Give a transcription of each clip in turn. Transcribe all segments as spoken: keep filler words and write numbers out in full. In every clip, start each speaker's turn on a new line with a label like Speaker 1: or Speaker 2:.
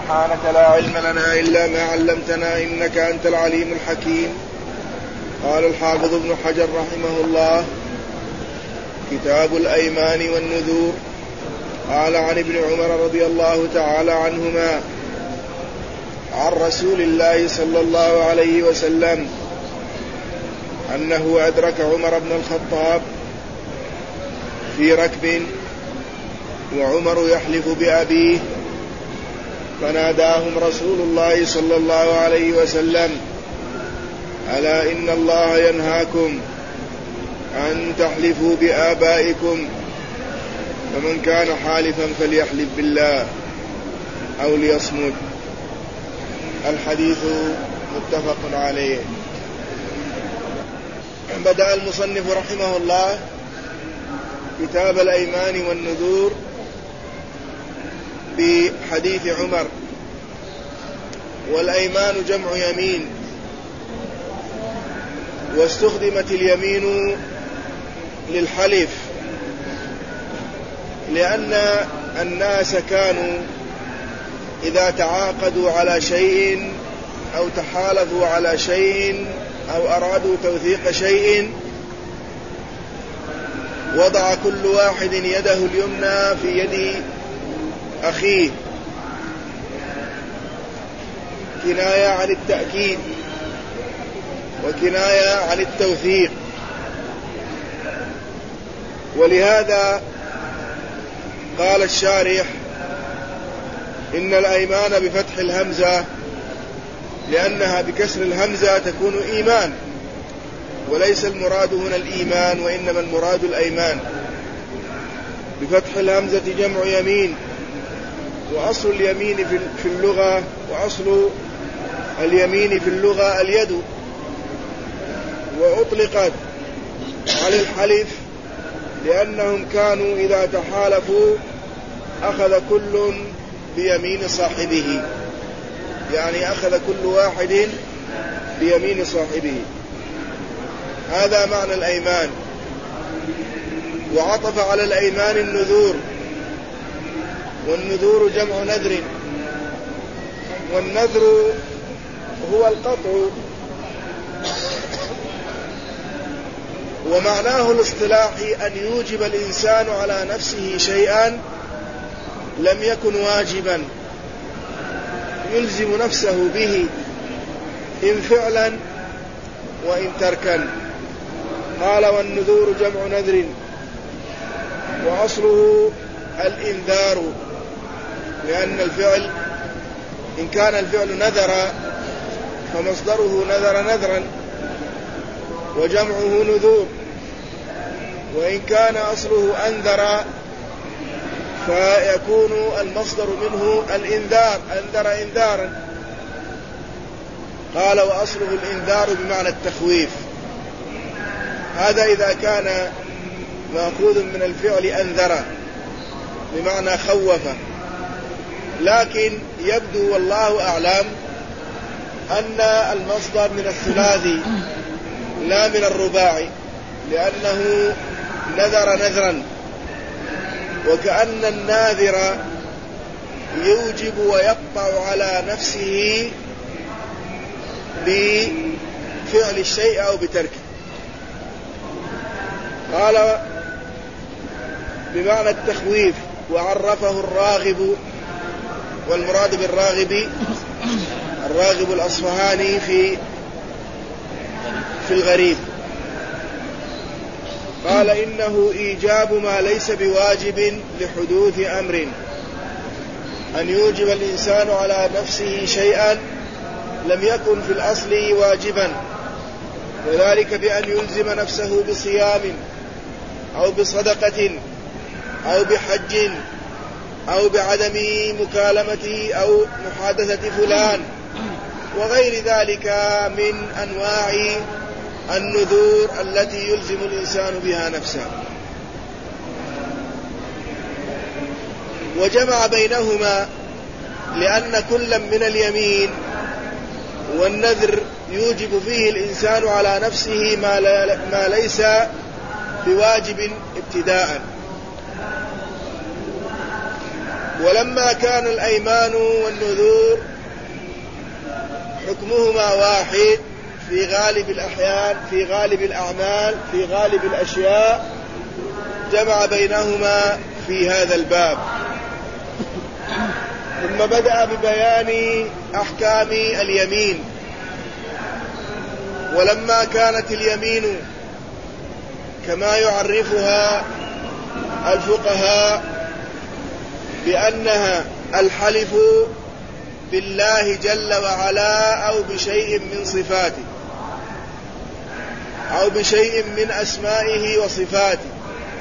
Speaker 1: سبحانك لا علم لنا إلا ما علمتنا إنك أنت العليم الحكيم. قال الحافظ ابن حجر رحمه الله: كتاب الأيمان والنذور. قال عن ابن عمر رضي الله تعالى عنهما عن رسول الله صلى الله عليه وسلم أنه أدرك عمر بن الخطاب في ركب وعمر يحلف بأبيه، فناداهم رسول الله صلى الله عليه وسلم: ألا إن الله ينهاكم أن تحلفوا بآبائكم، فمن كان حالفا فليحلف بالله أو ليصمت. الحديث متفق عليه. بدأ المصنف رحمه الله كتاب الأيمان والنذور بحديث عمر. والأيمان جمع يمين، واستخدمت اليمين للحلف لأن الناس كانوا إذا تعاقدوا على شيء أو تحالفوا على شيء أو أرادوا توثيق شيء وضع كل واحد يده اليمنى في يد أخيه كناية عن التأكيد وكناية عن التوثيق. ولهذا قال الشارح: إن الأيمان بفتح الهمزة لأنها بكسر الهمزة تكون إيمان، وليس المراد هنا الإيمان وإنما المراد الأيمان. بفتح الهمزة جمع يمين، وأصل اليمين في اللغة وأصل اليمين في اللغة اليد، وأطلقت على الحلف لأنهم كانوا إذا تحالفوا أخذ كل بيمين صاحبه، يعني أخذ كل واحد بيمين صاحبه. هذا معنى الأيمان. وعطف على الأيمان النذور، والنذور جمع نذر، والنذر هو القطع، ومعناه الاصطلاحي أن يوجب الإنسان على نفسه شيئا لم يكن واجبا، يلزم نفسه به إن فعلا وإن تركا. قال: والنذور جمع نذر، وأصله الإنذار، لأن الفعل إن كان الفعل نذر فمصدره نذر نذرا، وجمعه نذور. وإن كان أصله أنذر فيكون المصدر منه الإنذار، أنذر إنذارا. قال: وأصله الإنذار بمعنى التخويف. هذا إذا كان مأخوذ من الفعل أنذر بمعنى خوف. لكن يبدو والله أعلم أن المصدر من الثلاثي لا من الرباعي، لأنه نذر نذرا، وكأن الناذر يوجب ويقطع على نفسه بفعل الشيء أو بتركه. قال: بمعنى التخويف. وعرفه الراغب، والمراد بالراغب الراغب الأصفهاني في في الغريب. قال: إنه إيجاب ما ليس بواجب لحدوث أمر، أن يوجب الإنسان على نفسه شيئا لم يكن في الأصل واجبا، وذلك بأن يلزم نفسه بصيام أو بصدقة أو بحج أو بعدم مكالمة أو محادثة فلان وغير ذلك من أنواع النذور التي يلزم الإنسان بها نفسه. وجمع بينهما لأن كل من اليمين والنذر يوجب فيه الإنسان على نفسه ما, ما ليس بواجب ابتداء. ولما كان الأيمان والنذور حكمهما واحد في غالب الأحيان، في غالب الأعمال، في غالب الأشياء، جمع بينهما في هذا الباب. ثم بدأ ببيان أحكام اليمين. ولما كانت اليمين كما يعرفها الفقهاء بأنها الحلف بالله جل وعلا أو بشيء من صفاته أو بشيء من أسمائه وصفاته،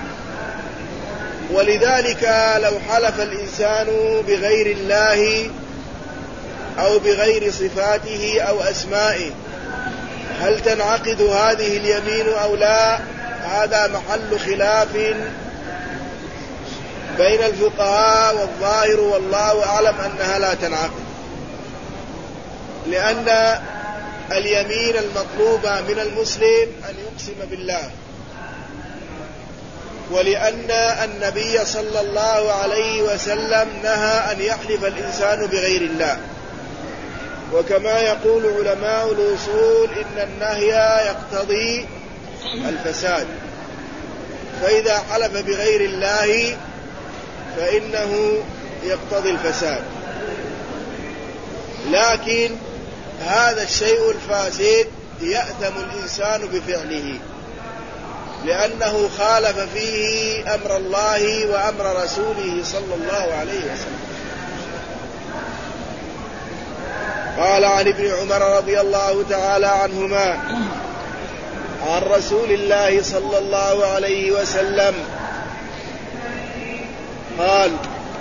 Speaker 1: ولذلك لو حلف الإنسان بغير الله أو بغير صفاته أو أسمائه هل تنعقد هذه اليمين أو لا؟ هذا محل خلاف بين الفقهاء، والظاهر والله أعلم أنها لا تنعقد، لأن اليمين المطلوبة من المسلم أن يقسم بالله، ولأن النبي صلى الله عليه وسلم نهى أن يحلف الإنسان بغير الله. وكما يقول علماء الأصول إن النهي يقتضي الفساد، فإذا حلف بغير الله فإنه يقتضي الفساد. لكن هذا الشيء الفاسد يأثم الإنسان بفعله، لأنه خالف فيه أمر الله وأمر رسوله صلى الله عليه وسلم. قال عن ابن عمر رضي الله تعالى عنهما عن رسول الله صلى الله عليه وسلم قال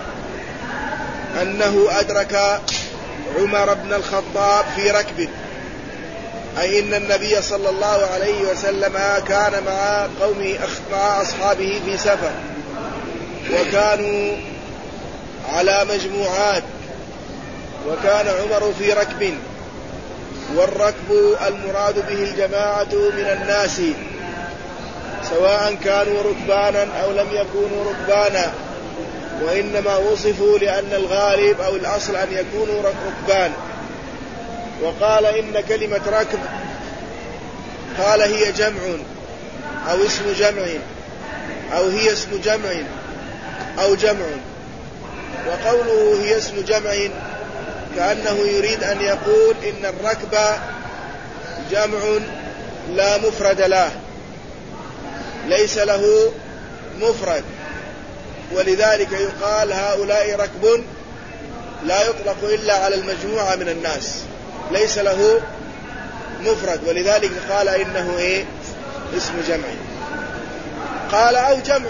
Speaker 1: أنه أدرك عمر بن الخطاب في ركب، أي إن النبي صلى الله عليه وسلم كان مع قومه مع أصحابه في سفر، وكانوا على مجموعات، وكان عمر في ركب، والركب المراد به الجماعة من الناس سواء كانوا ركبانا أو لم يكونوا ركبانا، وإنما وصفوا لأن الغالب أو الأصل أن يكونوا ركبان. وقال إن كلمة ركب قال هي جمع أو اسم جمع أو هي اسم جمع أو جمع، وقوله هي اسم جمع كأنه يريد أن يقول إن الركب جمع لا مفرد له، ليس له مفرد، ولذلك يقال هؤلاء ركب لا يطلق إلا على المجموعة من الناس، ليس له مفرد، ولذلك قال إنه إيه اسم جمع. قال أو جمع،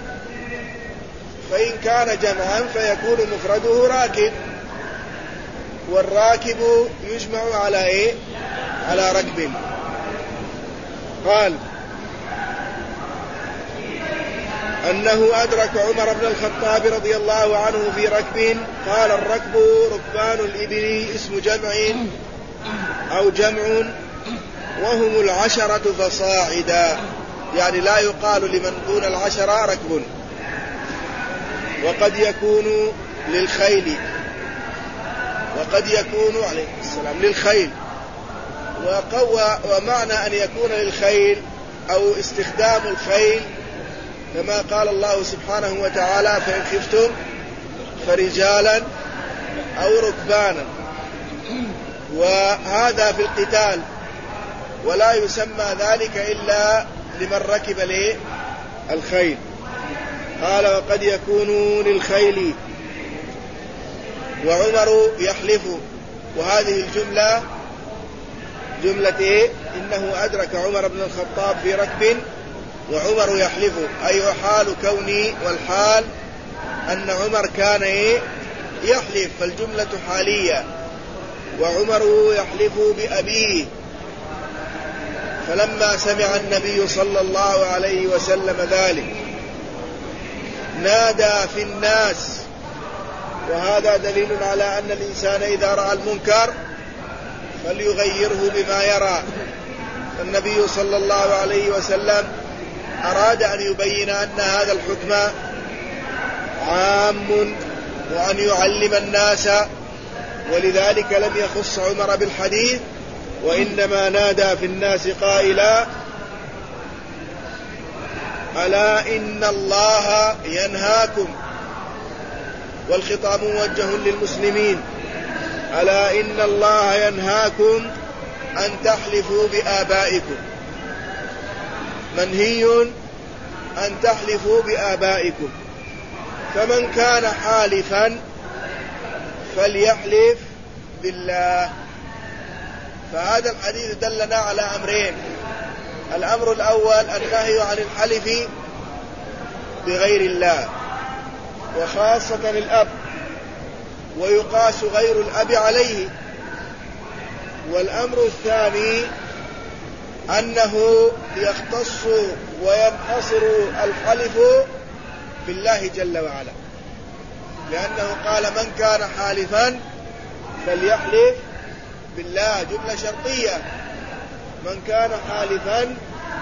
Speaker 1: فإن كان جمعا فيكون مفرده راكب، والراكب يجمع على إيه على ركب. قال أنه أدرك عمر بن الخطاب رضي الله عنه في ركب، قال الركب ركبان الإبل اسم جمع أو جمع، وهم العشرة فصاعدا، يعني لا يقال لمن دون العشرة ركب. وقد يكون للخيل، وقد يكون عليه السلام للخيل، وقوى ومعنى أن يكون للخيل أو استخدام الخيل كما قال الله سبحانه وتعالى فإن خفتم فرجالا أو ركبانا، وهذا في القتال، ولا يسمى ذلك إلا لمن ركب له الخيل. قال وقد يكون للخيل، وعمر يحلف، وهذه الجملة جملة إيه؟ إنه أدرك عمر بن الخطاب في ركب وعمر يحلف، أي حال كوني، والحال أن عمر كان إيه؟ يحلف، فالجملة حالية، وعمر يحلف بأبيه. فلما سمع النبي صلى الله عليه وسلم ذلك نادى في الناس، وهذا دليل على أن الإنسان إذا رأى المنكر فليغيره بما يرى. فالنبي صلى الله عليه وسلم أراد أن يبين أن هذا الحكم عام وأن يعلم الناس، ولذلك لم يخص عمر بالحديث، وإنما نادى في الناس قائلا: ألا إن الله ينهاكم، والخطاب موجه للمسلمين، ألا إن الله ينهاكم أن تحلفوا بآبائكم، منهي أن تحلفوا بآبائكم، فمن كان حالفا فليحلف بالله. فهذا الحديث دلنا على أمرين: الأمر الأول النهي عن الحلف بغير الله، وخاصة الأب، ويقاس غير الأب عليه. والأمر الثاني أنه يختص وينحصر الحلف بالله جل وعلا، لأنه قال: من كان حالفا فليحلف بالله، جملة شرطية، من كان حالفا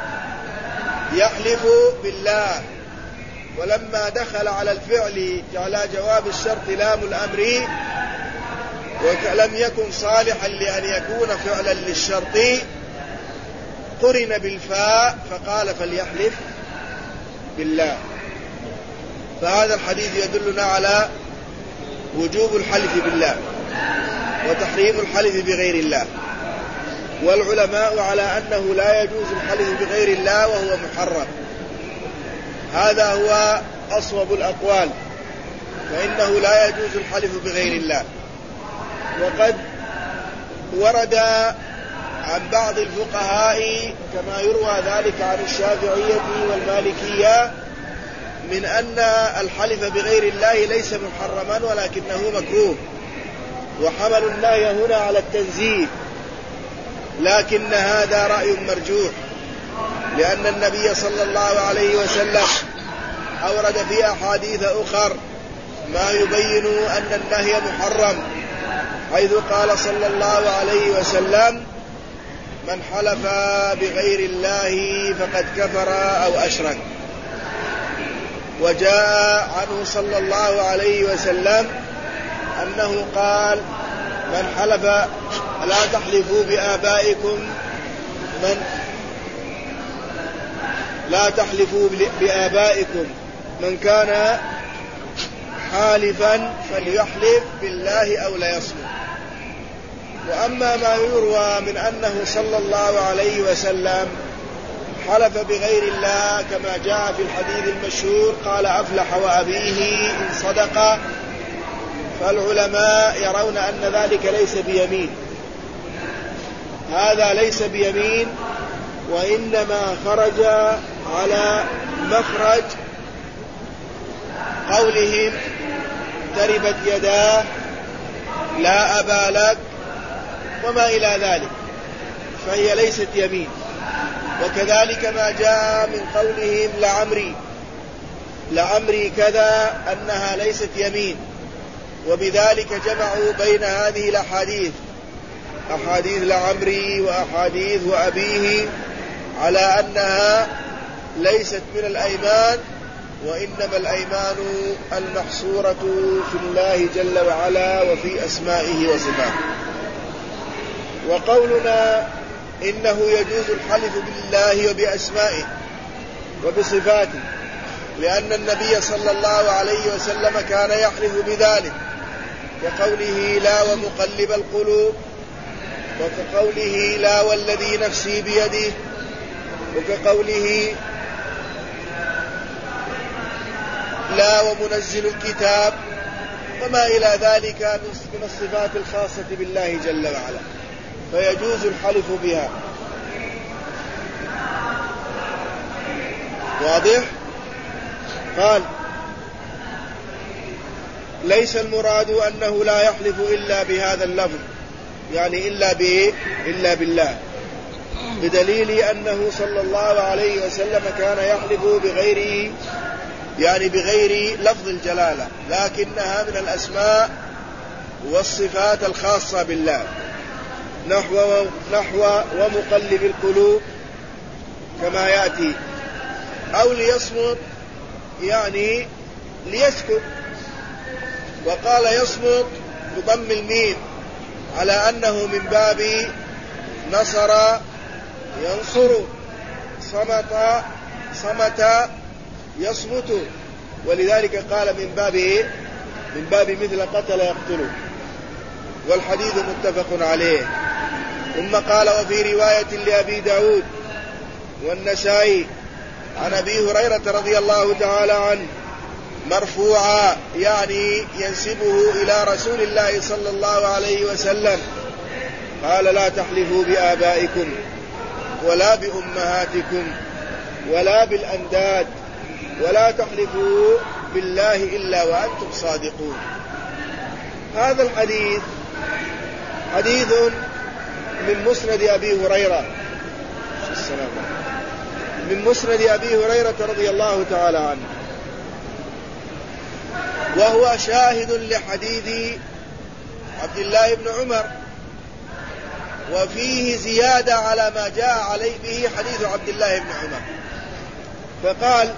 Speaker 1: يحلف بالله. ولما دخل على الفعل على جواب الشرط لام الأمر، ولم يكن صالحا لأن يكون فعلا للشرط، قرن بالفاء فقال: فليحلف بالله. فهذا الحديث يدلنا على وجوب الحلف بالله وتحريم الحلف بغير الله، والعلماء على أنه لا يجوز الحلف بغير الله وهو محرم. هذا هو أصوب الأقوال، فإنه لا يجوز الحلف بغير الله. وقد ورد عن بعض الفقهاء كما يروى ذلك عن الشافعية والمالكية من أن الحلف بغير الله ليس محرما ولكنه مكروه، وحملوا النهي هنا على التنزيه، لكن هذا رأي مرجوح، لأن النبي صلى الله عليه وسلم أورد في أحاديث أخر ما يبين أن النهي محرم، حيث قال صلى الله عليه وسلم: من حلف بغير الله فقد كفر أو أشرك. وجاء عنه صلى الله عليه وسلم أنه قال: من حلف لا تحلفوا بآبائكم من لا تحلفوا بآبائكم من كان حالفا فليحلف بالله أو ليصمت. وأما ما يروى من أنه صلى الله عليه وسلم حلف بغير الله كما جاء في الحديث المشهور قال: أفلح وأبيه إن صدق، فالعلماء يرون أن ذلك ليس بيمين، هذا ليس بيمين، وإنما خرج على مخرج قولهم: تربت يداه، لا أبا لك، وما إلى ذلك، فهي ليست يمين. وكذلك ما جاء من قولهم: لعمري لعمري كذا، أنها ليست يمين. وبذلك جمعوا بين هذه الأحاديث، أحاديث لعمري وأحاديث وأبيه، على أنها ليست من الأيمان، وإنما الأيمان المحصورة في الله جل وعلا وفي أسمائه وصفاته. وقولنا إنه يجوز الحلف بالله وبأسمائه وبصفاته، لأن النبي صلى الله عليه وسلم كان يحلف بذلك، كقوله: لا ومقلب القلوب، وكقوله: لا والذي نفسي بيده، وكقوله: لا ومنزل الكتاب، وما إلى ذلك من الصفات الخاصة بالله جل وعلا، فيجوز الحلف بها. واضح؟ قال: ليس المراد أنه لا يحلف إلا بهذا اللفظ، يعني إلا به إلا بالله، بدليل أنه صلى الله عليه وسلم كان يحلف بغيره، يعني بغير لفظ الجلالة، لكنها من الأسماء والصفات الخاصة بالله، نحو نحو ومقلب القلوب كما يأتي، أو ليصمت يعني ليسكت، وقال يصمت بضم الميم على أنه من باب نصر ينصر، صمت صمت يصمت، ولذلك قال من باب من باب مثل قتل يقتل، والحديث متفق عليه. ثم قال وفي رواية لأبي داود والنسائي عن أبي هريرة رضي الله تعالى عنه مرفوعا، يعني ينسبه إلى رسول الله صلى الله عليه وسلم، قال لا تحلفوا بآبائكم ولا بأمهاتكم ولا بالأنداد ولا تحلفوا بالله إلا وأنتم صادقون. هذا الحديث حديث من مسند أبي هريرة من مسند أبي هريرة رضي الله تعالى عنه، وهو شاهد لحديث عبد الله بن عمر، وفيه زيادة على ما جاء عليه به حديث عبد الله بن عمر، فقال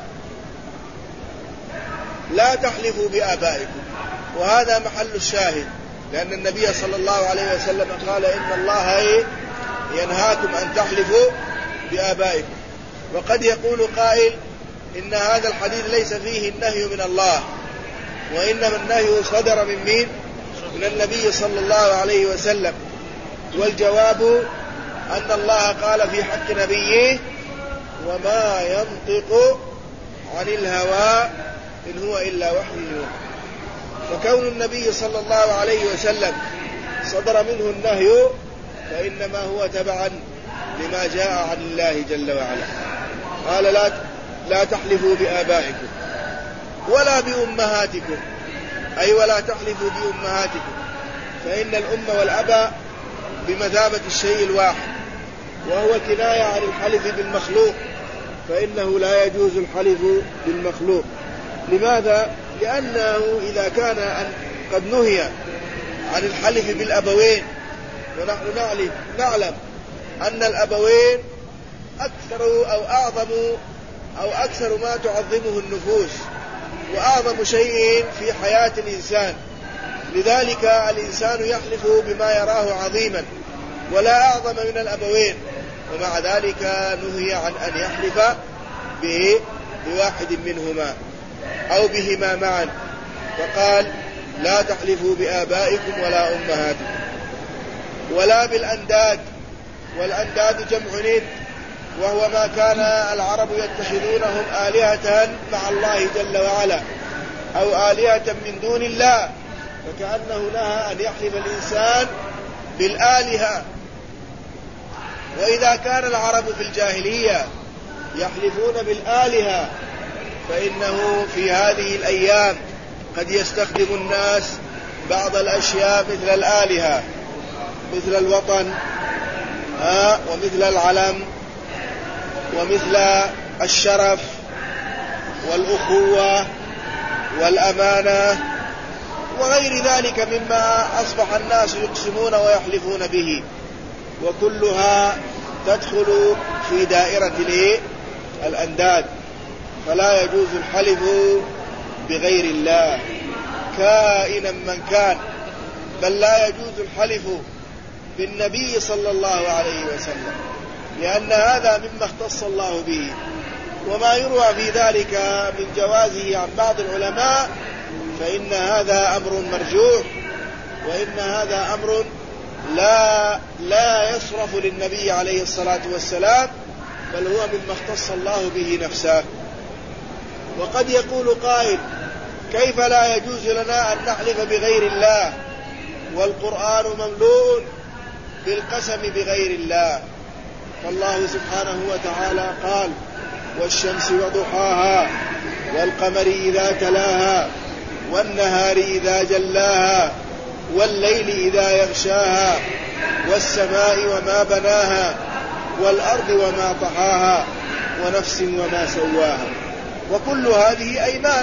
Speaker 1: لا تحلفوا بآبائكم، وهذا محل الشاهد، لأن النبي صلى الله عليه وسلم قال إن الله ينهاكم أن تحلفوا بآبائكم. وقد يقول قائل إن هذا الحديث ليس فيه النهي من الله، وإنما النهي صدر من مين؟ من النبي صلى الله عليه وسلم. والجواب أن الله قال في حق نبيه وما ينطق عن الهوى إن هو إلا وحي يوحى، فكون النبي صلى الله عليه وسلم صدر منه النهي فإنما هو تبعا لما جاء عن الله جل وعلا. قال لا لا تحلفوا بآبائكم ولا بأمهاتكم، أي ولا تحلفوا بأمهاتكم، فإن الأم والأب بمثابة الشيء الواحد، وهو كناية عن الحلف بالمخلوق، فإنه لا يجوز الحلف بالمخلوق. لماذا؟ لأنه إذا كان قد نهي عن الحلف بالأبوين، ونحن نعلم, نعلم أن الأبوين أكثر أو أعظم أو أكثر ما تعظمه النفوس، وأعظم شيء في حياة الإنسان، لذلك الإنسان يحلف بما يراه عظيما ولا أعظم من الأبوين، ومع ذلك نهي عن أن يحلف بواحد منهما أو بهما معا، فقال لا تحلفوا بآبائكم ولا أمهاتكم ولا بالأنداد. والأنداد جمع ند، وهو ما كان العرب يتخذونهم آلهة مع الله جل وعلا أو آلهة من دون الله، فكأنه نهى أن يحلف الإنسان بالآلهة. وإذا كان العرب في الجاهلية يحلفون بالآلهة، فإنه في هذه الأيام قد يستخدم الناس بعض الأشياء مثل الآلهة، مثل الوطن ها ومثل العلم ومثل الشرف والأخوة والأمانة وغير ذلك مما أصبح الناس يقسمون ويحلفون به، وكلها تدخل في دائرة الأنداد، فلا يجوز الحلف بغير الله كائنا من كان، بل لا يجوز الحلف بالنبي صلى الله عليه وسلم، لأن هذا مما اختص الله به. وما يروى في ذلك من جوازه عن بعض العلماء فإن هذا أمر مرجوح، وإن هذا أمر لا لا يصرف للنبي عليه الصلاة والسلام، بل هو مما اختص الله به نفسه. وقد يقول قائل كيف لا يجوز لنا أن نحلف بغير الله والقرآن مملوء بالقسم بغير الله؟ فالله سبحانه وتعالى قال والشمس وضحاها والقمر إذا تلاها والنهار إذا جلاها والليل إذا يغشاها والسماء وما بناها والأرض وما طحاها ونفس وما سواها. وكل هذه أيمان،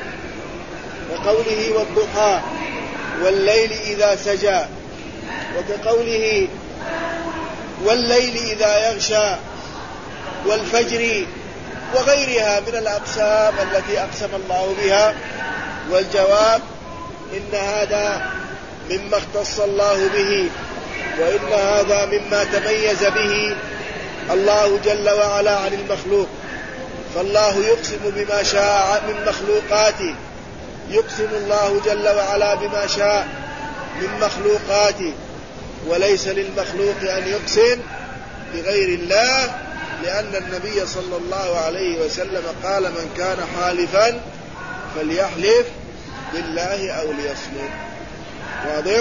Speaker 1: وقوله والضحى والليل إذا سجى، وكقوله والليل إذا يغشى والفجر وغيرها من الأقسام التي أقسم الله بها. والجواب إن هذا مما اختص الله به، وإن هذا مما تميز به الله جل وعلا عن المخلوق. فالله يقسم بما شاء من مخلوقاته، يقسم الله جل وعلا بما شاء من مخلوقاته، وليس للمخلوق أن يقسم بغير الله، لأن النبي صلى الله عليه وسلم قال: من كان حالفا فليحلف بالله أو ليصمت. واضح؟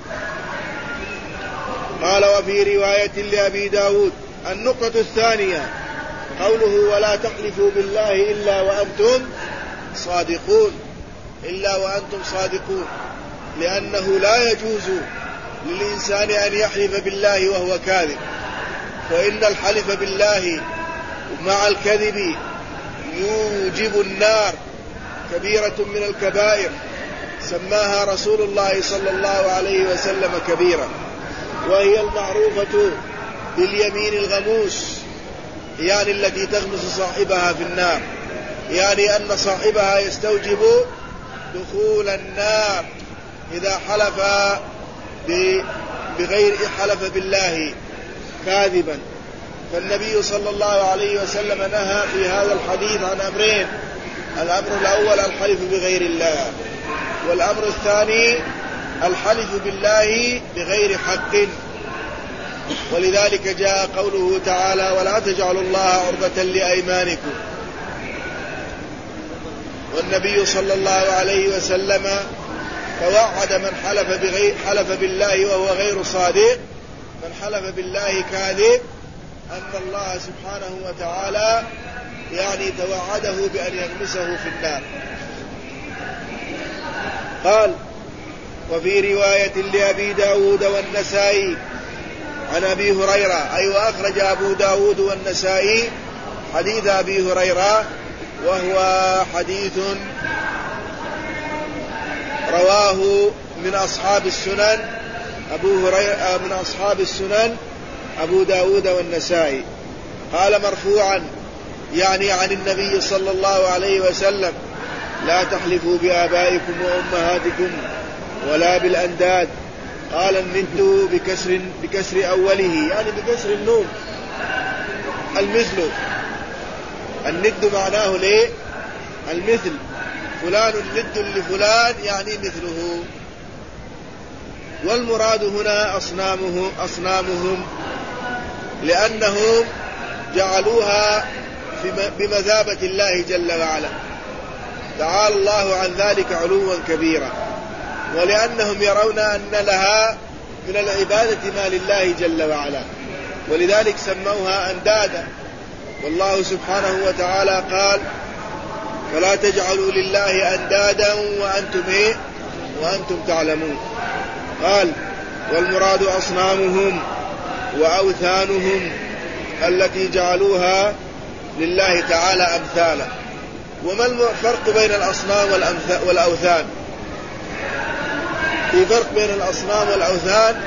Speaker 1: قال: وفي رواية لأبي داود. النقطة الثانية قوله: ولا تحلفوا بالله إلا وأنتم صادقون، إلا وأنتم صادقون، لأنه لا يجوز للإنسان أن يحلف بالله وهو كاذب، فإن الحلف بالله مع الكذب يوجب النار، كبيرة من الكبائر سماها رسول الله صلى الله عليه وسلم كبيرة، وهي المعروفة باليمين الغموس، يعني التي تغمس صاحبها في النار، يعني أن صاحبها يستوجب دخول النار إذا حلف بغير حلف بالله كاذبا. فالنبي صلى الله عليه وسلم نهى في هذا الحديث عن أمرين: الأمر الأول الحلف بغير الله، والأمر الثاني الحلف بالله بغير حق. ولذلك جاء قوله تعالى: ولا تجعلوا الله عرضة لأيمانكم. والنبي صلى الله عليه وسلم توعد من حلف, بغير حلف بالله وهو غير صادق، من حلف بالله كاذب، أن الله سبحانه وتعالى يعني توعده بأن يغمسه في النار. قال: وفي رواية لأبي داود والنسائي عن أبي هريرة، أي وأخرج أبو داود والنسائي حديث أبي هريرة، وهو حديث رواه من أصحاب السنن أبو هريرة من أصحاب السنن أبو داود والنسائي. قال مرفوعا يعني عن النبي صلى الله عليه وسلم: لا تحلفوا بآبائكم وأمهاتكم ولا بالأنداد. قال: الند بكسر, بكسر أوله، يعني بكسر النون، المثل. الند معناه ليه؟ المثل، فلان ند لفلان يعني مثله. والمراد هنا أصنامه أصنامهم، لأنهم جعلوها بمثابة الله جل وعلا، تعالى الله عن ذلك علوا كبيرا، ولأنهم يرون أن لها من العبادة ما لله جل وعلا، ولذلك سموها أندادا. والله سبحانه وتعالى قال: فلا تجعلوا لله أندادا وأنتم إيه؟ وأنتم تعلمون. قال: والمراد أصنامهم وأوثانهم التي جعلوها لله تعالى أمثالا. وما الفرق بين الأصنام والأوثان؟ في فرق بين الأصنام والأوثان.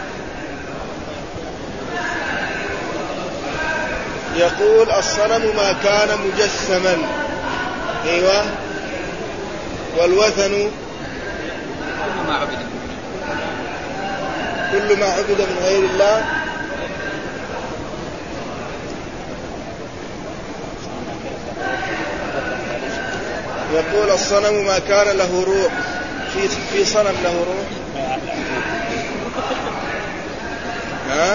Speaker 1: يقول: الصنم ما كان مجسما، ايوه، والوثن
Speaker 2: كل ما عبد
Speaker 1: كل ما عبد من غير الله. يقول: الصنم ما كان له روح. في في صنم له روح؟ ها؟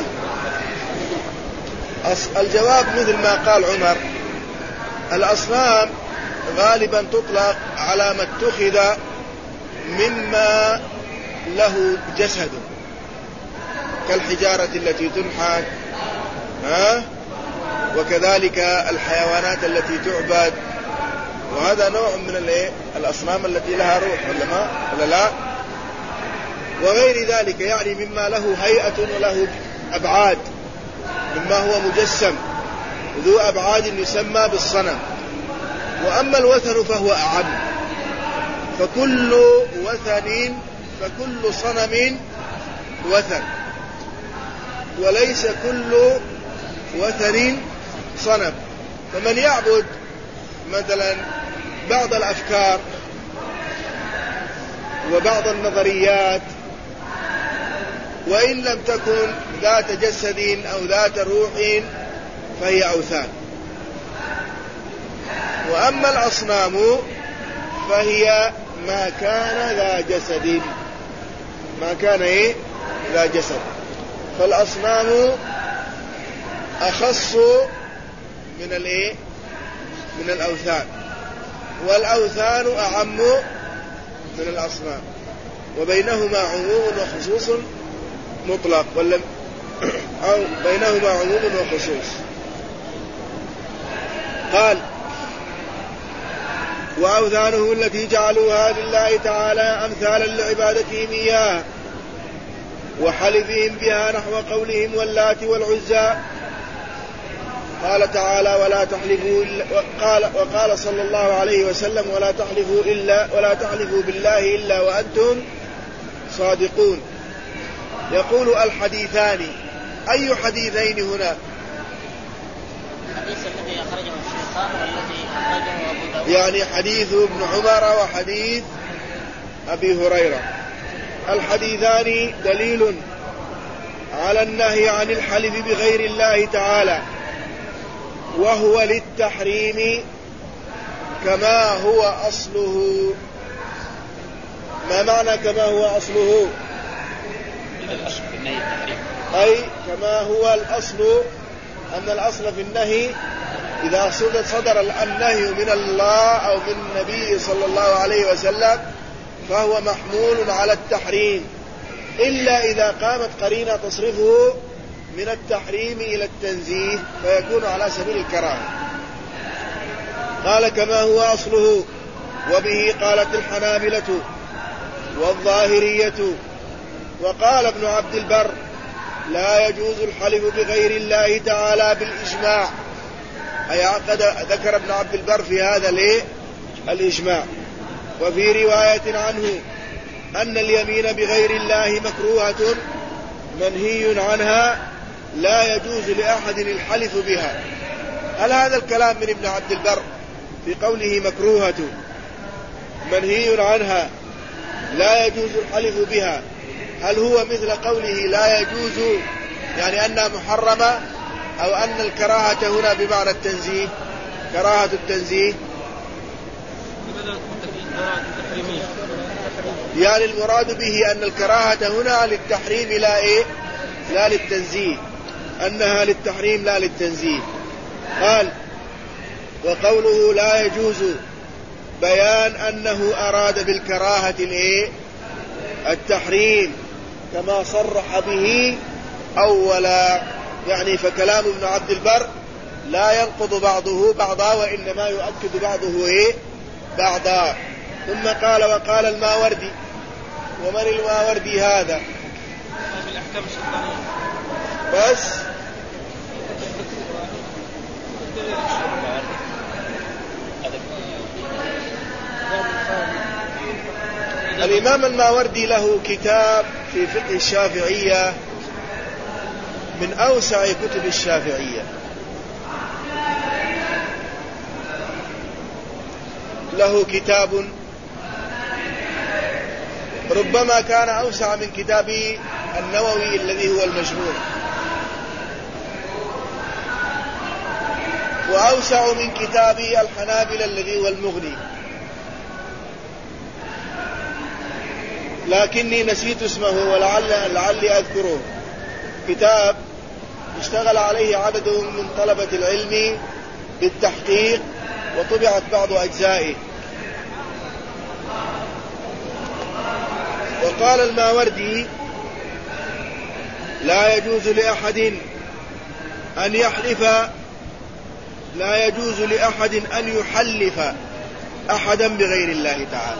Speaker 1: الجواب مثل ما قال عمر: الأصنام غالبا تطلق على ما اتخذ مما له جسد، كالحجارة التي تنحت، ها؟ وكذلك الحيوانات التي تعبد، وهذا نوع من الأصنام التي لها روح، ولا ما ولا لا؟ وغير ذلك يعني مما له هيئة وله أبعاد، مما هو مجسم ذو أبعاد يسمى بالصنم. وأما الوثن فهو أعم، فكل وثن فكل صنم وثن، وليس كل وثن صنم. فمن يعبد مثلا بعض الأفكار وبعض النظريات، وإن لم تكن ذات جسد أو ذات روح فهي أوثان. وأما الأصنام فهي ما كان ذا جسد، ما كان إيه ذا جسد. فالأصنام أخص من الإيه من الأوثان، والأوثان أعم من الأصنام، وبينهما عموم وخصوص مطلق، ولا أو بينهما عموم وخصوص. قال: وأوثانه التي جعلوها لله تعالى أمثالا لعبادتهم إياه وحلفهم بها، نحو قولهم واللات والعزى. قال تعالى: ولا تحلفوا إلا وقال, وقال صلى الله عليه وسلم: ولا تحلفوا إلا ولا تحلفوا بالله إلا وأنتم صادقون. يقول: الحديثان، أي حديثين هنا؟
Speaker 2: الحديث الذي أخرجه الشيخان والذي أخرجه أبو داود،
Speaker 1: يعني حديث ابن عمر وحديث أبي هريرة. الحديثان دليل على النهي عن الحلف بغير الله تعالى، وهو للتحريم كما هو أصله. ما معنى كما هو أصله؟ أي كما هو الأصل، أن الأصل في النهي إذا صدر النهي من الله أو من النبي صلى الله عليه وسلم فهو محمول على التحريم، إلا إذا قامت قرينة تصرفه من التحريم إلى التنزيه فيكون على سبيل الكراهة. قال: كما هو أصله. وبه قالت الحنابلة والظاهرية. وقال ابن عبد البر: لا يجوز الحلف بغير الله تعالى بالإجماع. أي عقد ذكر ابن عبد البر في هذا ليه الإجماع. وفي رواية عنه أن اليمين بغير الله مكروهة منهي عنها، لا يجوز لأحد الحلف بها. هل هذا الكلام من ابن عبد البر في قوله مكروهة منهي عنها لا يجوز الحلف بها، هل هو مثل قوله لا يجوز يعني أنها محرمة، أو أن الكراهة هنا بمعنى التنزيه، كراهة التنزيه؟ يعني المراد به أن الكراهة هنا للتحريم لا إيه لا للتنزيه، أنها للتحريم لا للتنزيه. قال: وقوله لا يجوز بيان أنه أراد بالكراهة الإيه التحريم كما صرح به أولا. يعني فكلام ابن عبد البر لا ينقض بعضه بعضا، وإنما يؤكد بعضه إيه بعضا. ثم قال: وقال الماوردي. ومن الماوردي هذا؟ بس الإمام الماوردي له كتاب في فقه الشافعية من أوسع كتب الشافعية، له كتاب ربما كان أوسع من كتاب النووي الذي هو المجموع، وأوسع من كتاب الحنابلة الذي هو المغني، لكني نسيت اسمه ولعل لعلي أذكره. كتاب اشتغل عليه عدد من طلبة العلم بالتحقيق، وطبعت بعض أجزائه. وقال الماوردي: لا يجوز لأحد أن يحلف لا يجوز لأحد أن يحلف أحدا بغير الله تعالى.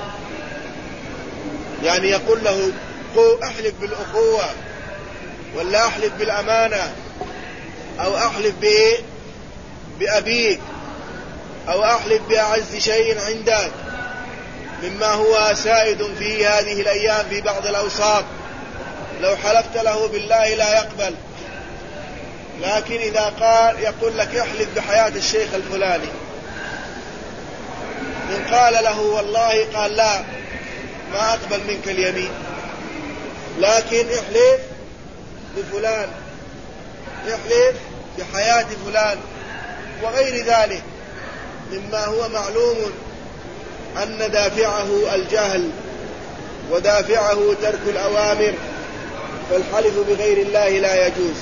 Speaker 1: يعني يقول له احلف بالأخوة، ولا احلف بالأمانة، أو احلف بأبيك، أو احلف بأعز شيء عندك مما هو سائد في هذه الأيام في بعض الأوساط، لو حلفت له بالله لا يقبل. لكن إذا قال يقول لك احلف بحياة الشيخ الفلاني، إن قال له والله قال لا ما أقبل منك اليمين، لكن احلف بفلان، احلف بحياة فلان وغير ذلك مما هو معلوم أن دافعه الجهل ودافعه ترك الأوامر، فالحلف بغير الله لا يجوز.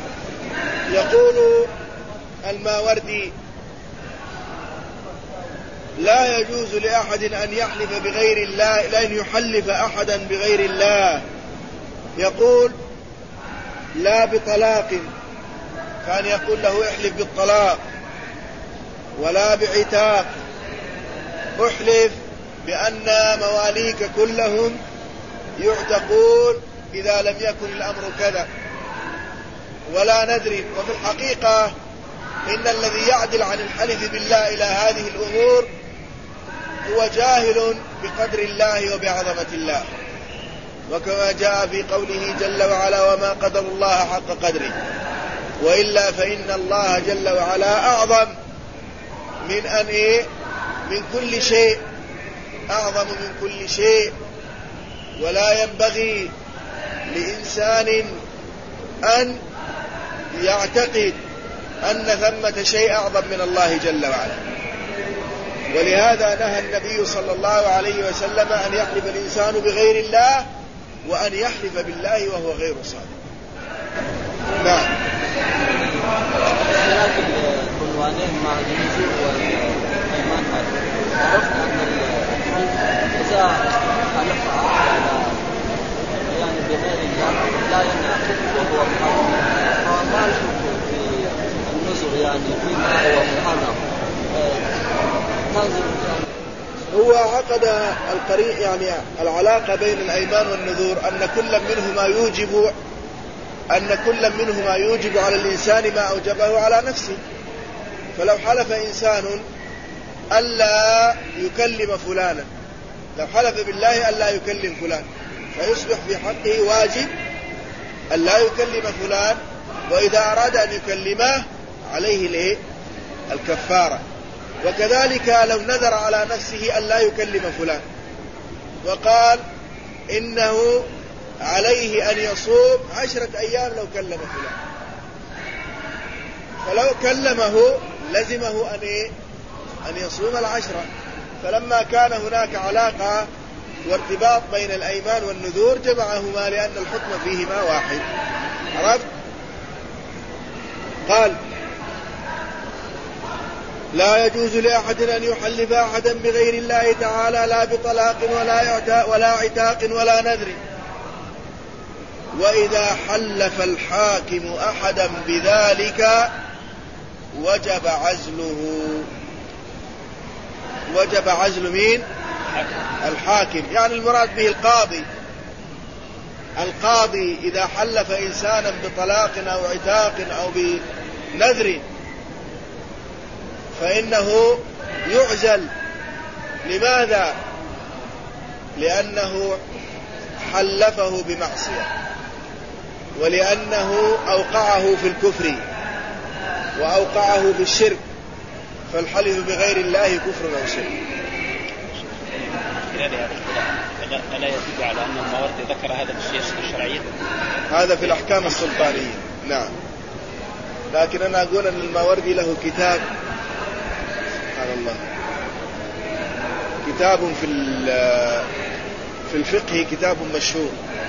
Speaker 1: يقول الماوردي: لا يجوز لأحد أن يحلف بغير الله، لأن يحلف أحدا بغير الله. يقول: لا بطلاق، كان يقول له احلف بالطلاق، ولا بعتاق، احلف بأن مواليك كلهم يعتقون إذا لم يكن الأمر كذا، ولا ندري. وفي الحقيقة إن الذي يعدل عن الحلف بالله إلى هذه الأمور هو جاهل بقدر الله وبعظمة الله، وكما جاء في قوله جل وعلا: وما قدر الله حق قدره، وإلا فإن الله جل وعلا أعظم من أن إيه؟ من كل شيء، أعظم من كل شيء. ولا ينبغي لإنسان أن يعتقد أن ثمة شيء أعظم من الله جل وعلا. ولهذا نهى النبي صلى الله عليه وسلم أن يحلف الإنسان بغير الله، وأن يحلف بالله وهو غير صادق. نعم.
Speaker 3: العنوانين مع النزول والأيمان عرفنا أن الحلف إذا حلف على يعني بغير الله لا ينعقد وهو محرم، فما الحكم في النزول يعني فيما هو محرم ننظر يعني.
Speaker 1: هو عقد القرين يعني العلاقة بين الأيمان والنذور أن كل منهما يوجب أن كل منهما يوجب على الإنسان ما أوجبه على نفسه. فلو حلف إنسان ألا يكلم فلانا، لو حلف بالله ألا يكلم فلان، فيصبح في حقه واجب ألا يكلم فلان، وإذا أراد أن يكلمه عليه الكفارة. وكذلك لو نذر على نفسه ألا يكلم فلان وقال إنه عليه أن يصوم عشرة أيام لو كلم فلان، فلو كلمه لزمه أن, إيه؟ أن يصوم العشرة. فلما كان هناك علاقة وارتباط بين الأيمان والنذور جمعهما لأن الحكم فيهما واحد. عرفت؟ قال: لا يجوز لأحد أن يحلف أحدا بغير الله تعالى، لا بطلاق ولا ولا عتاق ولا نذر. وإذا حلف الحاكم أحدا بذلك وجب عزله. وجب عزل مين؟ الحاكم، يعني المراد به القاضي. القاضي إذا حلف إنسانا بطلاق أو عتاق أو بنذر فإنه يعزل. لماذا؟ لأنه حلفه بمعصية، ولأنه أوقعه في الكفر وأوقعه في الشرك، فالحلف بغير الله كفر أو شرك.
Speaker 4: ألا يدل على أن الماوردي ذكر هذا في السياسة الشرعية؟
Speaker 1: هذا في الأحكام السلطانية، نعم. لكن أنا أقول أن الماوردي له كتاب، سبحان الله، كتاب في في الفقه، كتاب مشهور.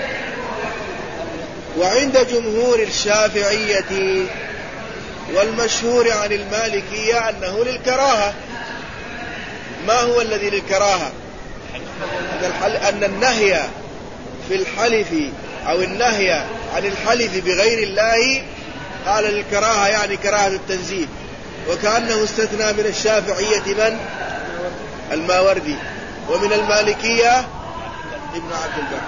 Speaker 1: وعند جمهور الشافعية والمشهور عن المالكية أنه للكراهة. ما هو الذي للكراهة؟ أن النهي في الحلف أو النهي عن الحلف بغير الله قال للكراهة، يعني كراهة التنزيل. وكأنه استثنى من الشافعية من؟ الماوردي. ومن المالكية ابن عبد البر.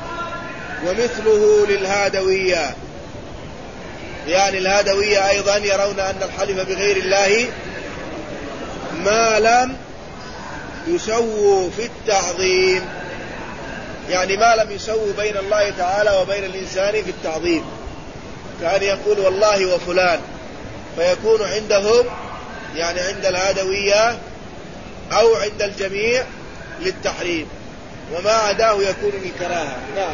Speaker 1: ومثله للهادوية، يعني الهادوية أيضا يرون أن الحلف بغير الله ما لم يسووا في التعظيم، يعني ما لم يسووا بين الله تعالى وبين الإنسان في التعظيم، كان يقول والله وفلان، فيكون عندهم يعني عند الهادوية أو عند الجميع للتحريم. وما عداه يكون بالكراهة. نعم.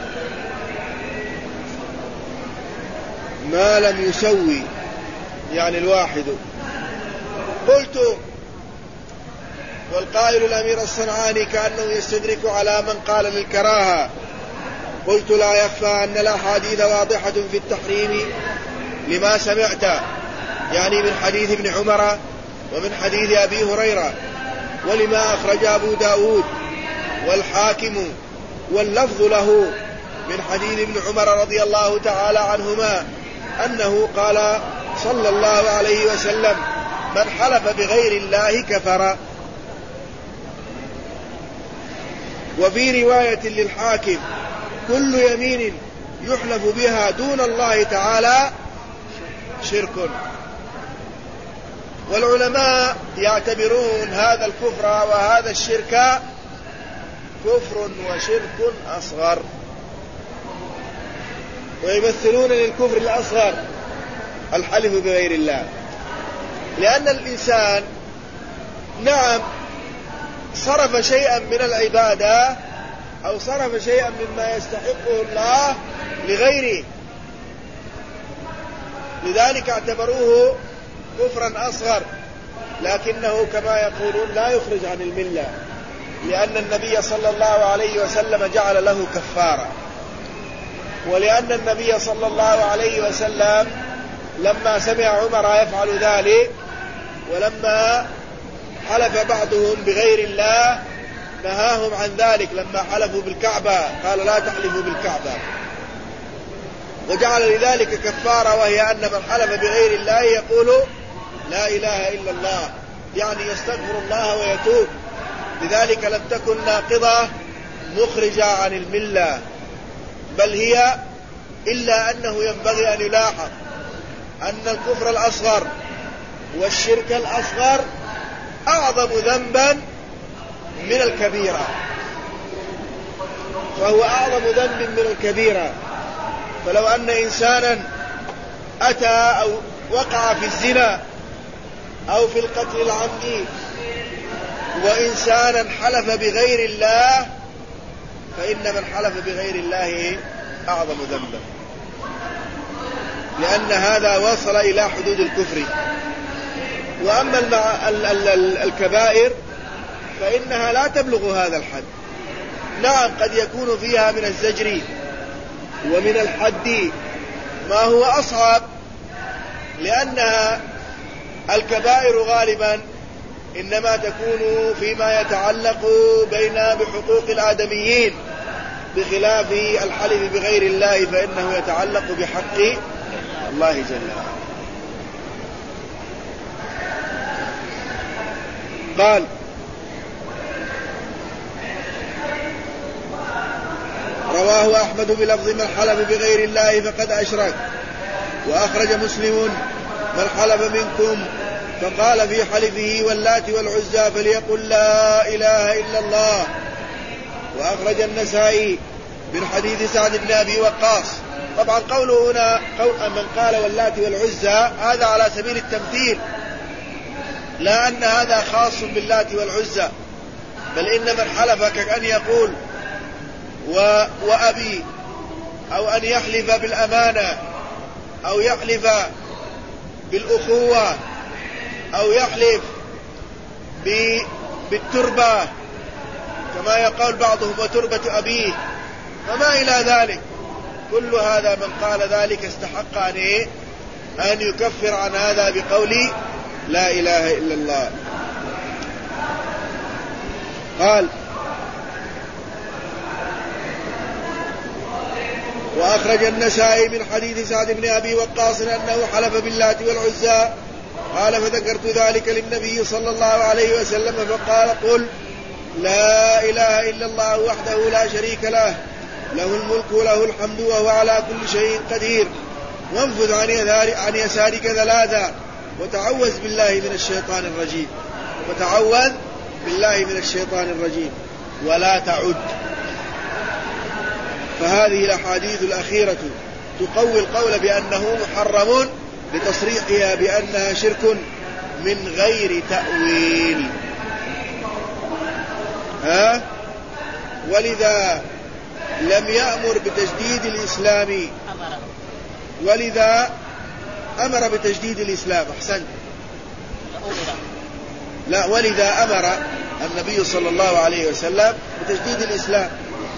Speaker 1: ما لم يسوي يعني الواحد. قلت والقائل الأمير الصنعاني كأنه يستدرك على من قال للكراهة. قلت لا يخفى أن الأحاديث واضحة في التحريم لما سمعت، يعني من حديث ابن عمر ومن حديث أبي هريرة، ولما أخرج أبو داود والحاكم واللفظ له من حديث ابن عمر رضي الله تعالى عنهما أنه قال صلى الله عليه وسلم: من حلف بغير الله كفر. وفي رواية للحاكم: كل يمين يحلف بها دون الله تعالى شرك. والعلماء يعتبرون هذا الكفر وهذا الشرك كفر وشرك أصغر، ويمثلون للكفر الأصغر الحلف بغير الله، لأن الإنسان نعم صرف شيئا من العبادة أو صرف شيئا مما يستحقه الله لغيره، لذلك اعتبروه كفرا أصغر، لكنه كما يقولون لا يخرج عن الملة، لأن النبي صلى الله عليه وسلم جعل له كفارة، ولأن النبي صلى الله عليه وسلم لما سمع عمر يفعل ذلك ولما حلف بعضهم بغير الله نهاهم عن ذلك، لما حلفوا بالكعبة قال لا تحلفوا بالكعبة، وجعل لذلك كفارة، وهي أن من حلف بغير الله يقول لا إله إلا الله، يعني يستغفر الله ويتوب، لذلك لم تكن ناقضة مخرجة عن الملة، بل هي إلا أنه ينبغي أن يلاحظ أن الكفر الأصغر والشرك الأصغر أعظم ذنبا من الكبيرة، فهو أعظم ذنب من الكبيرة. فلو أن إنسانا أتى أو وقع في الزنا أو في القتل العمدي وإنسانا حلف بغير الله، فإن من حلف بغير الله أعظم ذنبا، لأن هذا وصل إلى حدود الكفر. وأما الكبائر فإنها لا تبلغ هذا الحد، نعم قد يكون فيها من الزجر ومن الحد ما هو أصعب، لأنها الكبائر غالبا إنما تكون فيما يتعلق بين بحقوق الآدميين، بخلاف الحلف بغير الله فإنه يتعلق بحق الله جل وعلا. قال: رواه أحمد بلفظ من حلف بغير الله فقد أشرك. وأخرج مسلم: من حلف منكم فقال في حلفه واللات والعزى فليقل لا إله إلا الله. وأخرج النسائي من حديث سعد بن أبي وقاص. طبعا قوله هنا قول من قال واللات والعزى هذا على سبيل التمثيل، لا أن هذا خاص باللات والعزى، بل إن من حلف كأن يقول و... وأبي، أو أن يحلف بالأمانة، أو يحلف بالأخوة، أو يحلف ب... بالتربة كما يقول بعضهم وتربة أبيه وما إلى ذلك، كل هذا من قال ذلك استحق أن, إيه؟ أن يكفر عن هذا بقول لا إله إلا الله. قال: وأخرج النسائي من حديث سعد بن أبي وقاص أنه حلف باللات والعزى، قال: فذكرت ذلك للنبي صلى الله عليه وسلم فقال: قل لا إله إلا الله وحده لا شريك له، له الملك وله الحمد وهو على كل شيء قدير، وانفذ عن يسارك ثلاثا، وتعوذ بالله من الشيطان الرجيم، وتعوذ بالله من الشيطان الرجيم، ولا تعد. فهذه الأحاديث الأخيرة تقوي القول بأنه محرم لتصريحها بأنها شرك من غير تأويل. ها؟ ولذا لم يأمر بتجديد الإسلام ولذا أمر بتجديد الإسلام. أحسنت. لا، ولذا أمر النبي صلى الله عليه وسلم بتجديد الإسلام،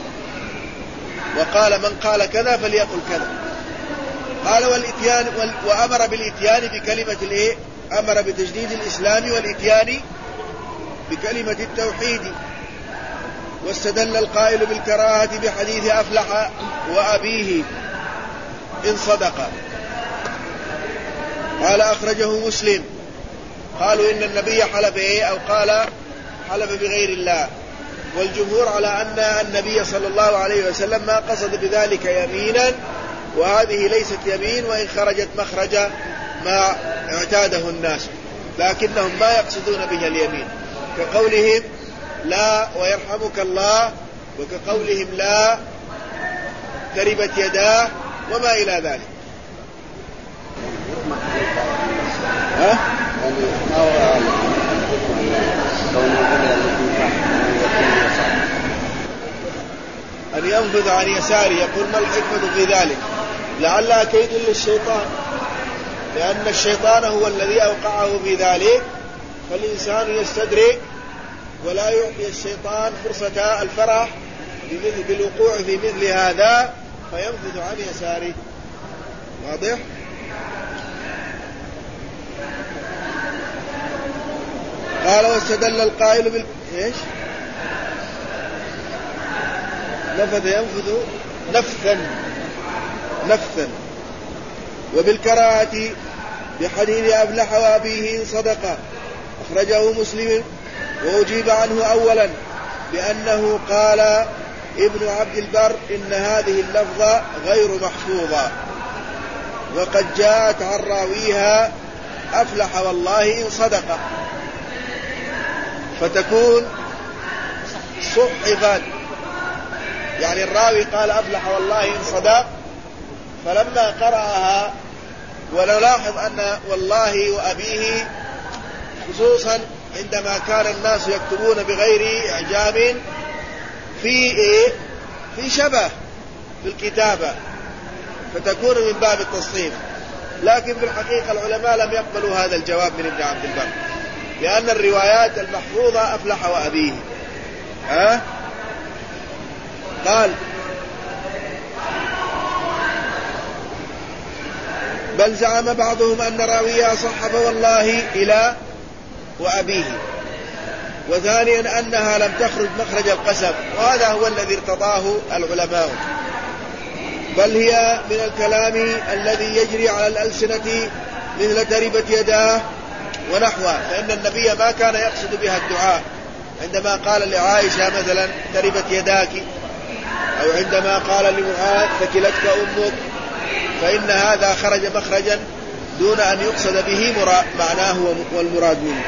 Speaker 1: وقال من قال كذا فليقل كذا. قال والإتيان وأمر بالإتيان بكلمة الإيه؟ أمر بتجديد الإسلام والإتيان بكلمة التوحيد. واستدل القائل بالكراهة بحديث أفلح وأبيه إن صدق. قال أخرجه مسلم. قالوا إن النبي حلف إيه؟ أو قال حلف بغير الله، والجمهور على أن النبي صلى الله عليه وسلم ما قصد بذلك يمينا، وهذه ليست يمين وإن خرجت مخرج ما اعتاده الناس، لكنهم ما يقصدون بها اليمين، كقولهم لا ويرحمك الله، وكقولهم لا تربت يداه، وما إلى ذلك. ها؟ أن ينفذ عن يساره. يقول ما الحكمة في ذلك؟ لعلها كيد للشيطان، لأن الشيطان هو الذي أوقعه في ذلك، فالإنسان يستدرك ولا يعطي الشيطان فرصة الفرح بالوقوع في مثل هذا فينفذ عن يساره. واضح؟ قال واستدل القائل بال ايش؟ نفذ ينفذ نفثا نفثا. وبالكراهة بحديث أفلح وأبيه إن صدق. أخرجه مسلم. وأجيب عنه أولا بأنه قال ابن عبد البر إن هذه اللفظة غير محفوظة، وقد جاءت عن راويها أفلح والله إن صدق، فتكون صحفت، يعني الراوي قال أفلح والله إن صدق، فلما قرأها ونلاحظ أن والله وأبيه خصوصا عندما كان الناس يكتبون بغير إعجام في إيه؟ في شبه في الكتابة، فتكون من باب التصحيف. لكن في الحقيقة العلماء لم يقبلوا هذا الجواب من ابن عبد البر، لأن الروايات المحفوظة أفلح وأبيه. ها؟ قال بل زعم بعضهم أن راويها صحف والله إلى وأبيه، وثانيا أنها لم تخرج مخرج القسم، وهذا هو الذي ارتضاه العلماء، بل هي من الكلام الذي يجري على الألسنة مثل تربت يداه ونحوه، فإن النبي ما كان يقصد بها الدعاء عندما قال لعائشة مثلا تربت يداك، أو عندما قال لمعاذ ثكلتك أمك، فإن هذا خرج مخرجا دون أن يقصد به معناه والمراد منه.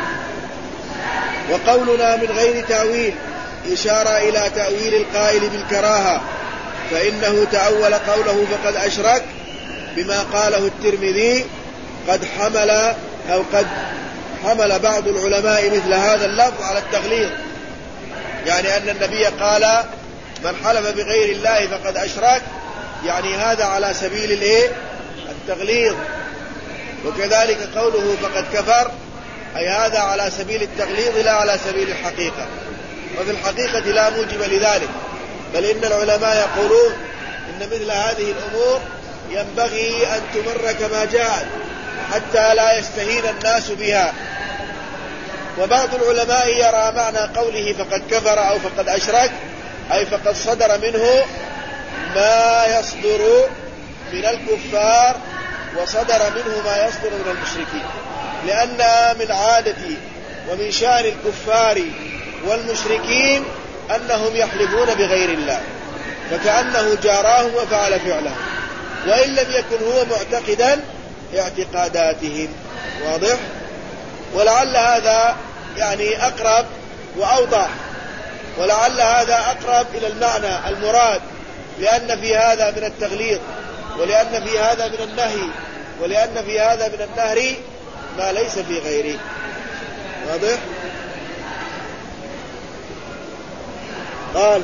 Speaker 1: وقولنا من غير تأويل إشارة إلى تأويل القائل بالكراهة، فإنه تأول قوله فقد أشرك بما قاله الترمذي قد حمل أو قد حمل بعض العلماء مثل هذا اللفظ على التغليظ، يعني أن النبي قال من حلف بغير الله فقد أشرك، يعني هذا على سبيل الايه؟ التغليظ. وكذلك قوله فقد كفر، أي هذا على سبيل التغليظ لا على سبيل الحقيقة، وفي الحقيقة لا موجب لذلك، بل إن العلماء يقولون إن مثل هذه الأمور ينبغي أن تمر كما جاءت حتى لا يستهين الناس بها. وبعض العلماء يرى معنى قوله فقد كفر أو فقد أشرك أي فقد صدر منه ما يصدر من الكفار وصدر منه ما يصدر من المشركين، لأن من عادة ومن شأن الكفار والمشركين أنهم يحلفون بغير الله، فكأنه جاراهم وفعل فعله، وإن لم يكن هو معتقدا اعتقاداتهم. واضح؟ ولعل هذا يعني أقرب وأوضح، ولعل هذا أقرب إلى المعنى المراد، لأن في هذا من التغليظ، ولأن في هذا من النهي، ولأن في هذا من النهر ما ليس في غيره. واضح؟ قال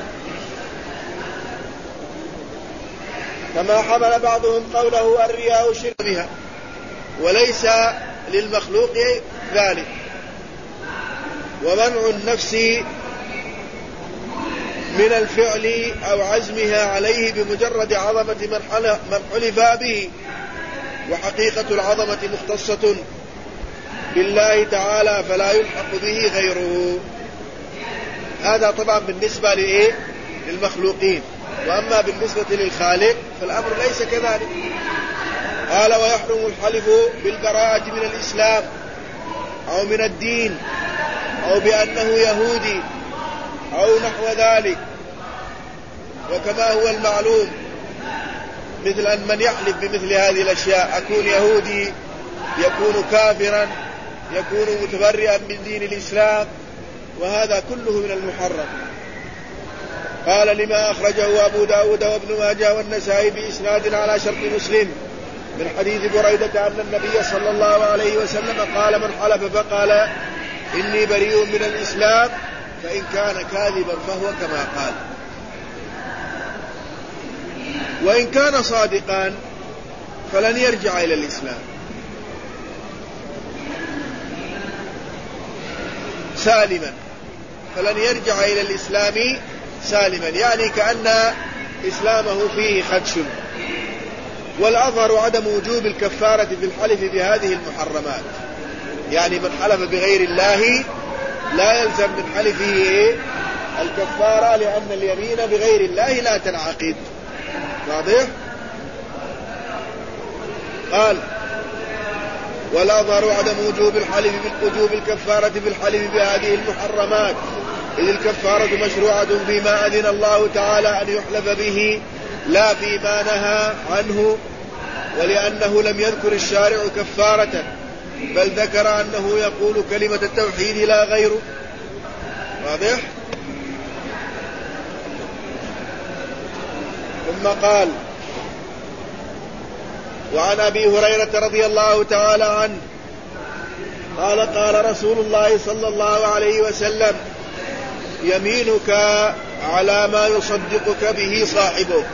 Speaker 1: كما حمل بعضهم قوله الرياء شرك بها، وليس للمخلوق ذلك. ومنع النفس من الفعل أو عزمها عليه بمجرد عظمة من حلف به، وحقيقة العظمة مختصة بالله تعالى فلا يلحق به غيره. هذا طبعا بالنسبة لإيه؟ للمخلوقين. وأما بالنسبة للخالق فالأمر ليس كذلك. قال ويحرم الحلف بالبراءة من الإسلام أو من الدين أو بأنه يهودي أو نحو ذلك، وكما هو المعلوم مثل أن من يحلف بمثل هذه الأشياء أكون يهودي، يكون كافرا، يكون متبرئا من دين الإسلام، وهذا كله من المحرم. قال لما أخرجه أبو داود وابن ماجه والنسائي بإسناد على شرط مسلم من حديث بريدة أن النبي صلى الله عليه وسلم قال من حلف فقال إني بريء من الإسلام فإن كان كاذبا فهو كما قال، وإن كان صادقا فلن يرجع إلى الإسلام. سالما فلن يرجع إلى الإسلام سالما، يعني كأن إسلامه فيه خدش. والأظهر عدم وجوب الكفارة في الحلف بهذه المحرمات، يعني من حلف بغير الله لا يلزم من حلفه الكفارة، لأن اليمين بغير الله لا تنعقد. واضح؟ قال والأظهر عدم وجوب الحلف بالوجوب الكفارة في الحلف بهذه المحرمات، إذ الكفارة مشروعة فيما أذن الله تعالى أن يحلف به لا فيما نهى عنه، ولأنه لم يذكر الشارع كفارة بل ذكر أنه يقول كلمة التوحيد لا غيره. واضح؟ ثم قال وعن أبي هريرة رضي الله تعالى عنه قال قال رسول الله صلى الله عليه وسلم يمينك على ما يصدقك به صاحبه.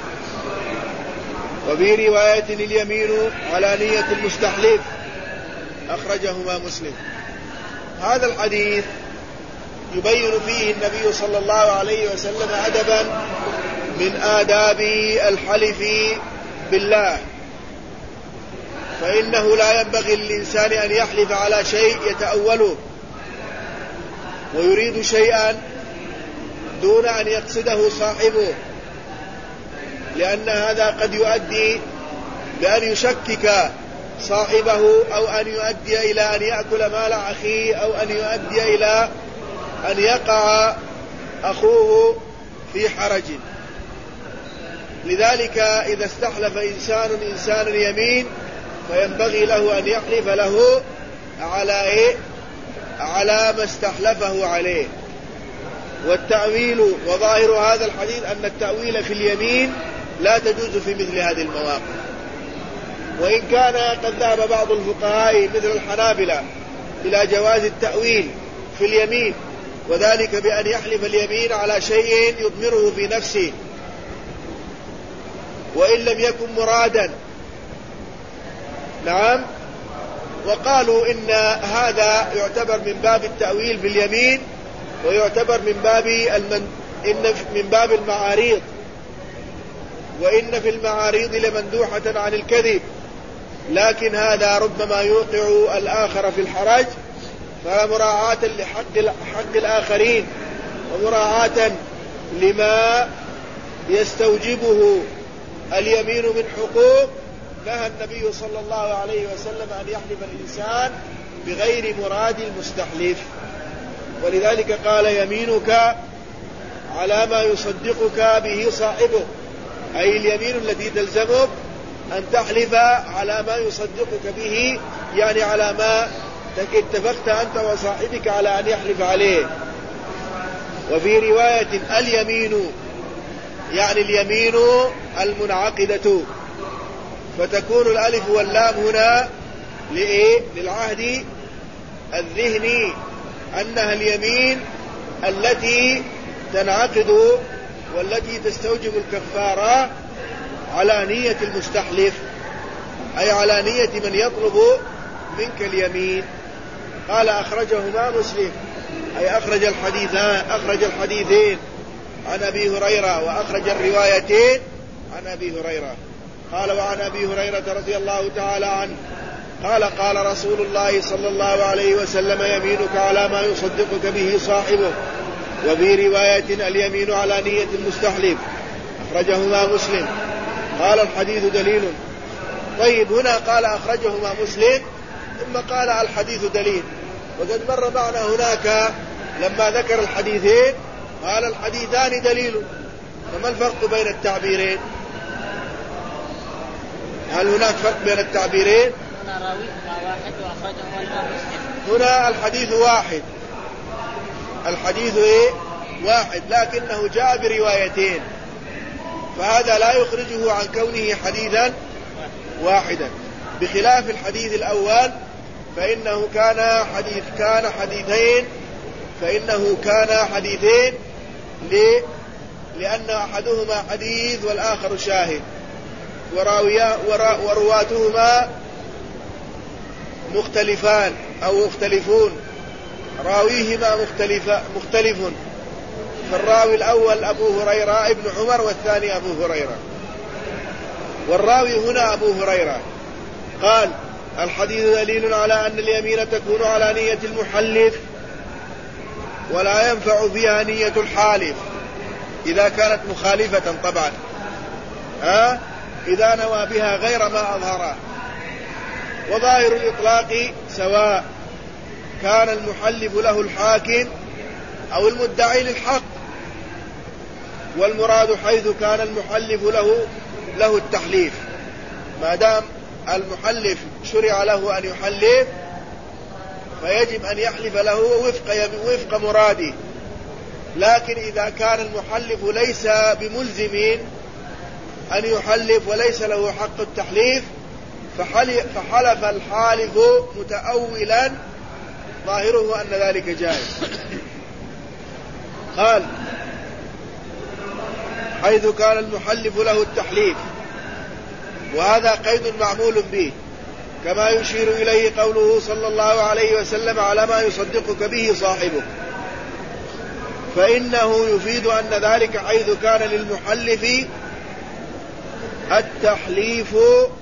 Speaker 1: وفي رواية اليمين على نية المستحلف، أخرجهما مسلم. هذا الحديث يبين فيه النبي صلى الله عليه وسلم أدبا من آداب الحلف بالله، فإنه لا ينبغي للإنسان أن يحلف على شيء يتأوله ويريد شيئا دون أن يقصده صاحبه، لأن هذا قد يؤدي بأن يشكك صاحبه، أو أن يؤدي إلى أن يأكل مال أخيه، أو أن يؤدي إلى أن يقع أخوه في حرج. لذلك إذا استحلف إنسان إنسان يمين فينبغي له أن يحلف له على إيه؟ على ما استحلفه عليه. والتأويل وظاهر هذا الحديث أن التأويل في اليمين لا تجوز في مثل هذه المواقف، وإن كان قد ذهب بعض الفقهاء مثل الحنابلة إلى جواز التأويل في اليمين، وذلك بأن يحلف اليمين على شيء يضمره في نفسه وإن لم يكن مرادا. نعم. وقالوا إن هذا يعتبر من باب التأويل باليمين، ويعتبر من باب المن... إن من باب المعاريض، وإن في المعاريض لمندوحة عن الكذب، لكن هذا ربما يوقع الآخر في الحرج، فمراعاة لحق حق الآخرين ومراعاة لما يستوجبه اليمين من حقوق، نهى النبي صلى الله عليه وسلم أن يحلف الإنسان بغير مراد المستحلف. ولذلك قال يمينك على ما يصدقك به صاحبه، أي اليمين التي تلزمك أن تحلف على ما يصدقك به، يعني على ما اتفقت أنت وصاحبك على أن يحلف عليه. وفي رواية اليمين يعني اليمين المنعقدة، فتكون الألف واللام هنا لإيه؟ للعهد الذهني، أنها اليمين التي تنعقد والتي تستوجب الكفارة على نية المستحلف، أي على نية من يطلب منك اليمين. قال أخرجهما مسلم، أي أخرج الحديثان أخرج الحديثين عن أبي هريرة وأخرج الروايتين عن أبي هريرة. قال وعن أبي هريرة رضي الله تعالى عنه قال قال رسول الله صلى الله عليه وسلم يمينك على ما يصدقك به صاحبه، وفي رواية اليمين على نية المستحلف، أخرجهما مسلم. قال الحديث دليل. طيب هنا قال أخرجهما مسلم ثم قال الحديث دليل، وقد مر معنا هناك لما ذكر الحديثين قال الحديثان دليل، فما الفرق بين التعبيرين؟ هل هناك فرق بين التعبيرين؟
Speaker 2: هنا راويهما واحد وأخرجهما الإمام مسلم.
Speaker 1: هنا الحديث واحد، الحديث إيه؟ واحد، لكنه جاء بروايتين، فهذا لا يخرجه عن كونه حديثا واحدا، بخلاف الحديث الأول فإنه كان حديث كان حديثين فإنه كان حديثين لأن أحدهما حديث والآخر شاهد، ورواتهما مختلفان أو مختلفون، راويهما مختلف مختلف فالراوي الأول أبو هريرة ابن عمر والثاني أبو هريرة، والراوي هنا أبو هريرة. قال الحديث دليل على أن اليمين تكون على نية المحلف ولا ينفع فيها نية الحالف إذا كانت مخالفة طبعا، ها إذا نوى بها غير ما أظهره. وظاهر الإطلاق سواء كان المحلف له الحاكم أو المدعي للحق، والمراد حيث كان المحلف له له التحليف، ما دام المحلف شرع له أن يحلف فيجب أن يحلف له وفق وفق مراده. لكن إذا كان المحلف ليس بملزم أن يحلف وليس له حق التحليف فحلف الحالف متأولا ظاهره أن ذلك جائز. قال حيث كان المحلف له التحليف، وهذا قيد معمول به، كما يشير إليه قوله صلى الله عليه وسلم على ما يصدقك به صاحبك، فإنه يفيد أن ذلك حيث كان للمحلف التحليف،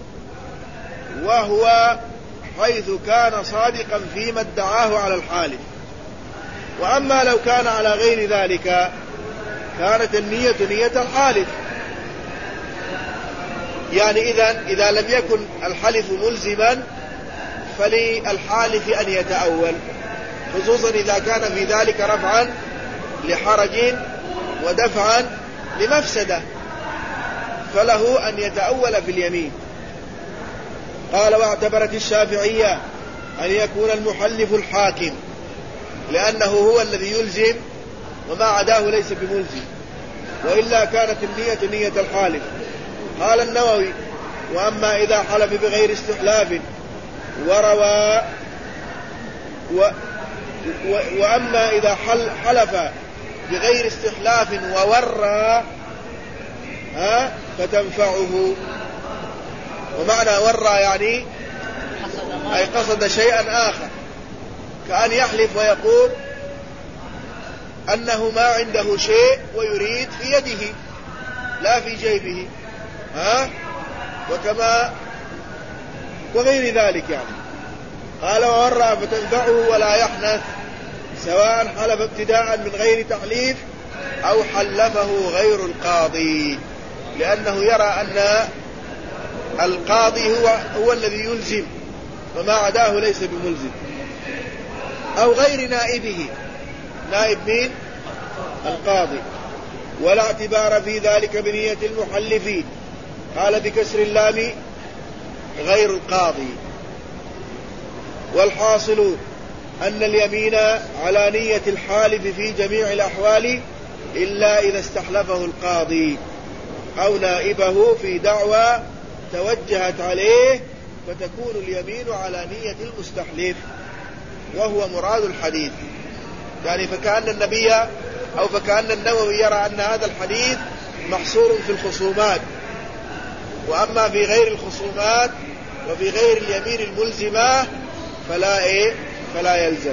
Speaker 1: وهو حيث كان صادقا فيما ادعاه على الحالف. وأما لو كان على غير ذلك كانت النية نية الحالف، يعني إذا إذا لم يكن الحلف ملزما فللحالف أن يتأول، خصوصا إذا كان في ذلك رفعا لحرج ودفعا لمفسدة، فله أن يتأول في اليمين. قال واعتبرت الشافعية أن يكون المحلف الحاكم لأنه هو الذي يلزم وما عداه ليس بملزم، وإلا كانت النية نية الحالف. قال النووي وأما إذا حلف بغير استحلاف وروى و و وأما إذا حل حلف بغير استحلاف وورى ها فتنفعه. ومعنى ورى يعني أي قصد شيئا آخر، كأن يحلف ويقول أنه ما عنده شيء ويريد في يده لا في جيبه، ها وكما وغير ذلك يعني. قال وورى فتنفعه ولا يحنث، سواء حلف ابتداء من غير تحليف أو حلفه غير القاضي، لأنه يرى أن القاضي هو هو الذي يلزم وما عداه ليس بملزم، أو غير نائبه، نائب مين؟ القاضي. ولا اعتبار في ذلك بنية المحلفين، قال بكسر اللام غير القاضي. والحاصل أن اليمين على نية الحالف في جميع الأحوال إلا إذا استحلفه القاضي أو نائبه في دعوى توجهت عليه، فتكون اليمين على نية المستحلف، وهو مراد الحديث. يعني فكأن النبي أو فكأن النووي يرى أن هذا الحديث محصور في الخصومات، وأما في غير الخصومات وفي غير اليمين الملزمة فلا إيه فلا يلزم.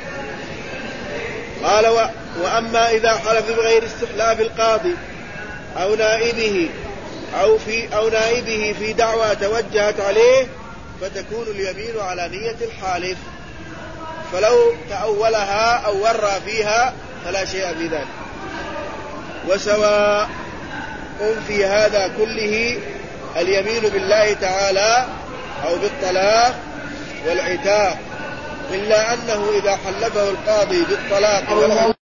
Speaker 1: قال و... وأما إذا حلف بغير استحلاف القاضي أو نائبه أو في أو نائبه في دعوى توجهت عليه فتكون اليمين على نية الحالف، فلو تأولها أو ورى فيها فلا شيء في ذلك. وسواء في هذا كله اليمين بالله تعالى أو بالطلاق والعتاق، إلا أنه إذا حلفه القاضي بالطلاق